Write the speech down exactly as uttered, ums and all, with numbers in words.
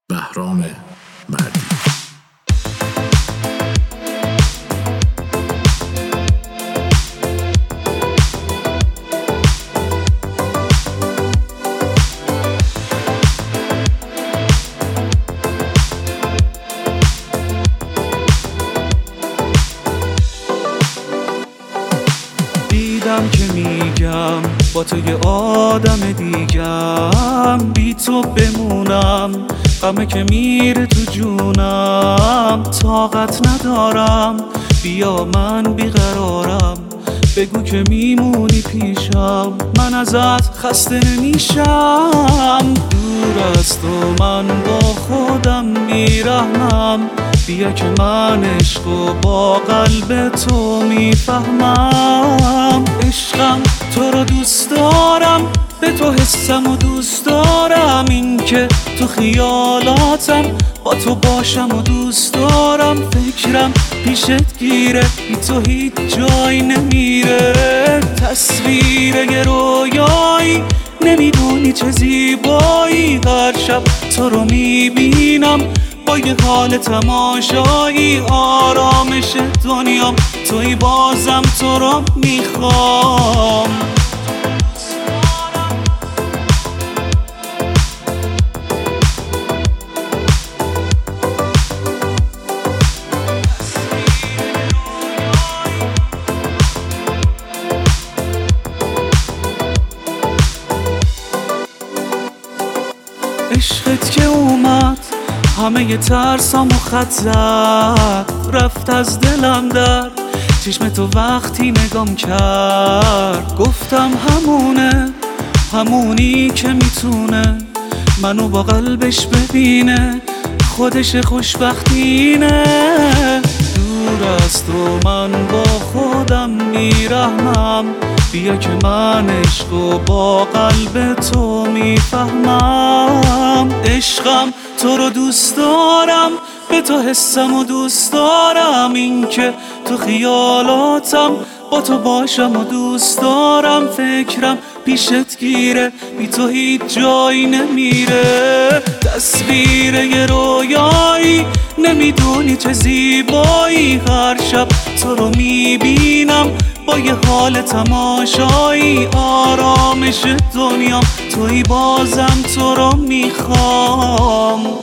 بهرام مردی. دیدم که میگم با تو یه آدم دیگم، بی تو بمونم غمه که میره تو جونم. طاقت ندارم بیا من بیقرارم، بگو که میمونی پیشم من ازت خسته نمیشم. دور از تو من با خودم میرحمم، بیا که من عشقو با قلب تو میفهمم. عشقم تو رو دوست دارم، به تو حسم و دوست دارم، این که تو خیالاتم با تو باشم و دوست دارم. فکرم پیشت گیره، بی تو هیچ جای نمیره. تصویر یه رویایی، نمیدونی چه زیبایی. هر شب تو رو میبینم با یه حال تماشایی. آرامش دنیام توی، بازم تو رو میخوام. عشقت که اومد همه ی ترسام و خط زد، رفت از دلم در چشم تو وقتی نگام کرد. گفتم همونه، همونی که میتونه منو با قلبش ببینه، خودش خوشبختینه. دور از تو من با خودم میرحمم، بیا که من عشقو با قلب تو میفهمم. عشقم تو رو دوست دارم، به تو حسم و دوست دارم، این که تو خیالاتم با تو باشم و دوست دارم. فکرم پیشت گیره، بی تو هیچ جایی نمیره. تصویر یه رویایی، نمیدونی چه زیبایی. هر شب تو رو میبینم با یه حال تماشایی. آرامش دنیام توی، بازم تو رو میخوام.